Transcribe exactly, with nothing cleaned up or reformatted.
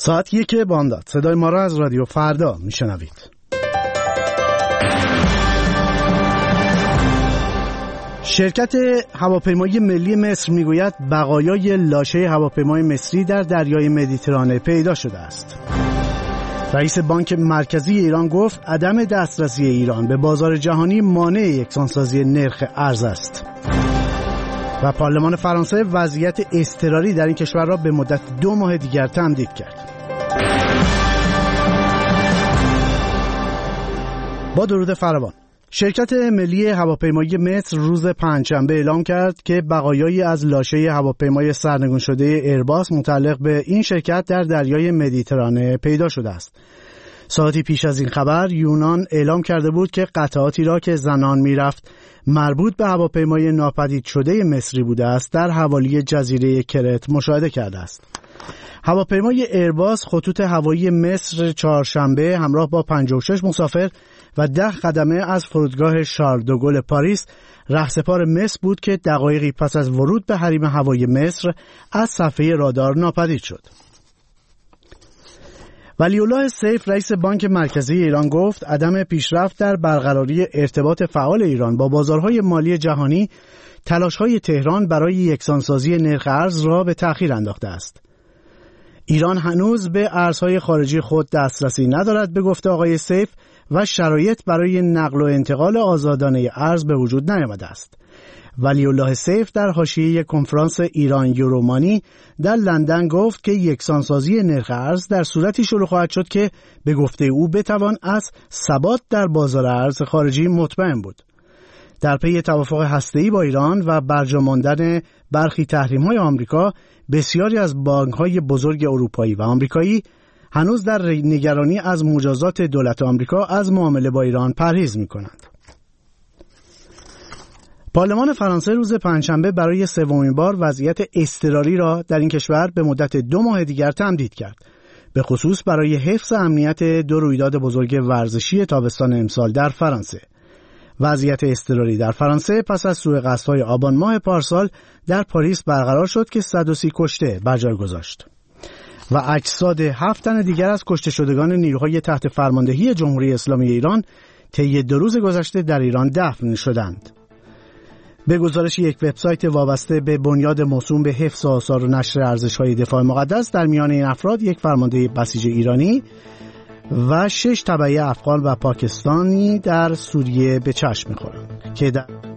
ساعت یک بامداد. صدای ما را از رادیو فردا میشنوید. شرکت هواپیمایی ملی مصر میگوید بقایای لاشه هواپیمای مصری در دریای مدیترانه پیدا شده است. رئیس بانک مرکزی ایران گفت عدم دسترسی ایران به بازار جهانی مانع یکسانسازی نرخ ارز است. و پارلمان فرانسه وضعیت اضطراری در این کشور را به مدت دو ماه دیگر تمدید کرد. با درود فراوان. شرکت ملی هواپیمایی مصر روز پنجشنبه اعلام کرد که بقایایی از لاشه هواپیمای سرنگون شده ایرباس متعلق به این شرکت در دریای مدیترانه پیدا شده است. ساعتی پیش از این خبر یونان اعلام کرده بود که قطعاتی را که زنان میرفت مربوط به هواپیمای ناپدید شده مصری بوده است در حوالی جزیره کرت مشاهده کرده است. هواپیمای ایرباس خطوط هوایی مصر چهارشنبه همراه با پنجاه و شش مسافر و ده خدمه از فرودگاه شارل دوگل پاریس رهسپار مصر بود که دقایقی پس از ورود به حریم هوایی مصر از صفحه رادار ناپدید شد. ولی‌الله سیف رئیس بانک مرکزی ایران گفت عدم پیشرفت در برقراری ارتباط فعال ایران با بازارهای مالی جهانی تلاش‌های تهران برای یکسانسازی نرخ ارز را به تأخیر انداخته است. ایران هنوز به ارزهای خارجی خود دسترسی ندارد به گفته آقای سیف و شرایط برای نقل و انتقال آزادانه ارز به وجود نیامده است. ولی‌الله سیف در حاشیه کنفرانس ایران یورومانی در لندن گفت که یکسانسازی نرخ ارز در صورتی شروع خواهد شد که به گفته او بتوان از ثبات در بازار ارز خارجی مطمئن بود. در پی توافق هسته‌ای با ایران و برجا ماندن برخی تحریم‌های آمریکا، بسیاری از بانک‌های بزرگ اروپایی و آمریکایی هنوز در نگرانی از مجازات دولت آمریکا از معامله با ایران پرهیز می‌کنند. پارلمان فرانسه روز پنجشنبه برای سومین بار وضعیت اضطراری را در این کشور به مدت دو ماه دیگر تمدید کرد، به خصوص برای حفظ امنیت دو رویداد بزرگ ورزشی تابستان امسال در فرانسه. وضعیت اضطراری در فرانسه پس از سوءقصدهای آبان ماه پارسال در پاریس برقرار شد که صد و سی کشته بر جای گذاشت و اجساد هفت تن دیگر از کشته شدگان نیروهای تحت فرماندهی جمهوری اسلامی ایران طی دو روز گذشته در ایران دفن شدند. به گزارش یک وبسایت وابسته به بنیاد موسوم به حفظ آثار و نشر ارزش‌های دفاع مقدس، در میان این افراد یک فرمانده بسیج ایرانی و شش تبعه افغان و پاکستانی در سوریه به چشم می‌خورند که در